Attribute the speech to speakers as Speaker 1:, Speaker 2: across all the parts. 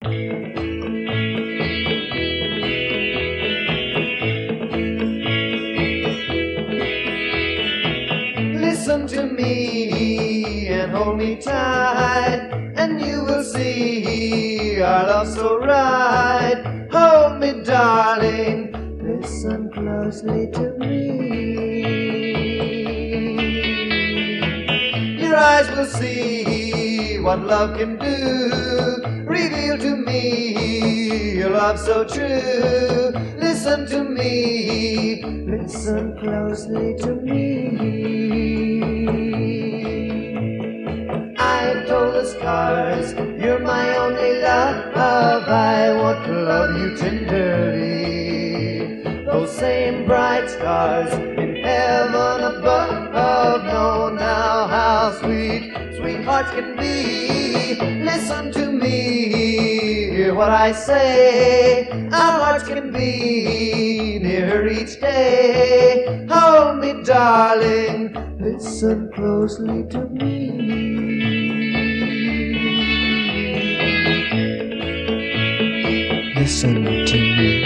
Speaker 1: Listen to me and hold me tight, and you will see our love so right. Hold me, darling, listen closely to me. Your eyes will see what love can do. Reveal to me your love so true. Listen to me, listen closely to me. I told the stars, you're my only love. I want to love you tenderly. Those same bright stars in heaven above know now how sweet, sweet hearts can be. Listen to me, hear what I say. Our hearts can be nearer each day. Hold me, darling, listen closely to me. Listen to me.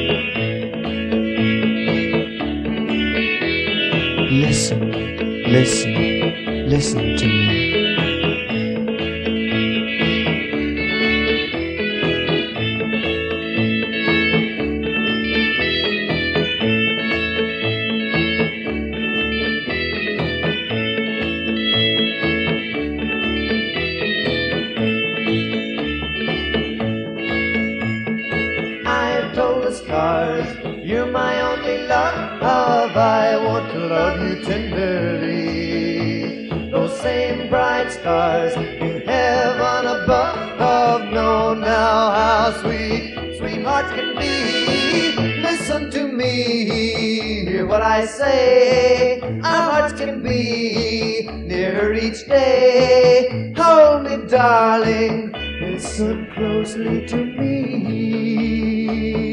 Speaker 1: Listen, listen, listen to me. Told the stars, you're my only love. I want to love you tenderly. Those same bright stars in heaven above know now how sweet, sweet hearts can be. Listen to me, hear what I say. Our hearts can be nearer each day. Hold me, darling, listen closely to me.